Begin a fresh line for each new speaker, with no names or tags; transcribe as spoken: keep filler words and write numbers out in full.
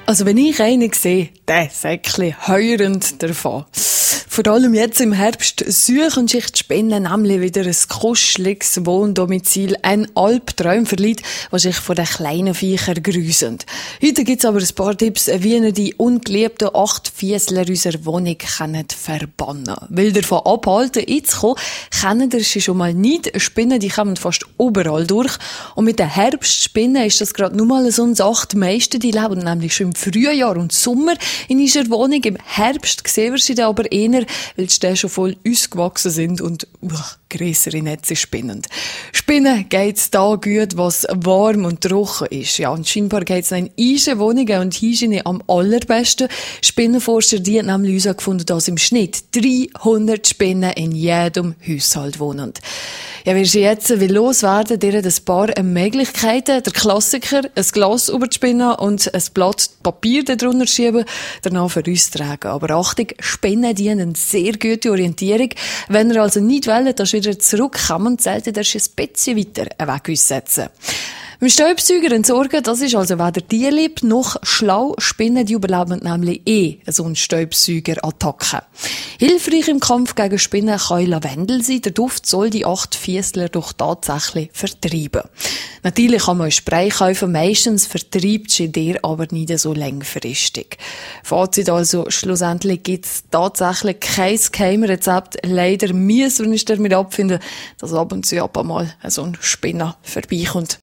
Also wenn ich einen sehe, der Säckchen heurend davon. Vor allem jetzt im Herbst suchen sich die Spinnen nämlich wieder ein kuscheliges Wohndomizil, ein Albtraum für Leute, die sich von den kleinen Viechern grusen. Heute gibt's aber ein paar Tipps, wie ihr die ungeliebten Achtfiesler in unserer Wohnung könnt verbannen. Weil davon abhalten, einzukommen, kennen ihr sie schon mal nicht. Spinnen, die kommen fast überall durch. Und mit den Herbstspinnen ist das gerade nur mal so eine Sache. Die meisten, die leben nämlich schon im Frühjahr und Sommer in unserer Wohnung. Im Herbst sehen wir sie dann aber eher, weil die Stäbe schon voll ausgewachsen sind und uh, grössere Netze spinnen. Spinnen geht's da gut, was warm und trocken ist. Ja, und scheinbar geht's in unseren Wohnungen und Hygiene am allerbesten. Spinnenforscher, die haben nämlich herausgefunden, dass im Schnitt dreihundert Spinnen in jedem Haushalt wohnen. Ja, wirst du jetzt will loswerden, dir ein paar Möglichkeiten. Der Klassiker, ein Glas über die Spinne und ein Blatt Papier darunter schieben, danach für uns tragen. Aber Achtung, Spinnen dienen sehr gute Orientierung. Wenn ihr also nicht wollt, dass wieder zurückkommen, solltet ihr ein bisschen weiter einen Weg aussetzen. Beim Staubsauger entsorgen, das ist also weder tierlieb noch schlau. Spinnen, die überleben nämlich eh so eine Staubsaugerattacke. Hilfreich im Kampf gegen Spinnen kann Lavendel sein. Der Duft soll die Achtfiesler doch tatsächlich vertreiben. Natürlich kann man ein Spray kaufen, meistens vertreibt sie dir aber nicht so langfristig. Fazit also, schlussendlich gibt es tatsächlich kein Geheimrezept. Leider müssen wir uns damit abfinden, dass ab und zu ab einmal so ein Spinner vorbeikommt.